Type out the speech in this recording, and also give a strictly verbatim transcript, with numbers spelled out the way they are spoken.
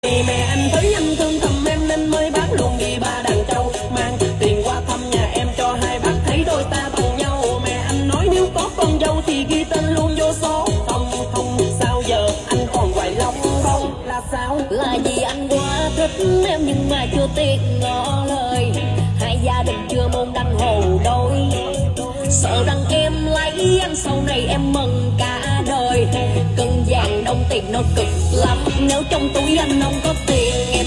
Vì mẹ anh thấy anh thương thầm em nên mới bác luôn đi ba đàn trâu, mang tiền qua thăm nhà em cho hai bác thấy đôi ta bằng nhau. Mẹ anh nói nếu có con dâu thì ghi tên luôn vô số. Không không sao giờ anh còn hoài lòng không là sao? Là vì anh quá thích em nhưng mà chưa tiếc ngỏ lời, hai gia đình chưa môn đăng hồ đôi. Sợ rằng em lấy anh sau này em mừng cả đời. Cân vàng đồng tiền nó cực lắm, nếu trong túi anh không có tiền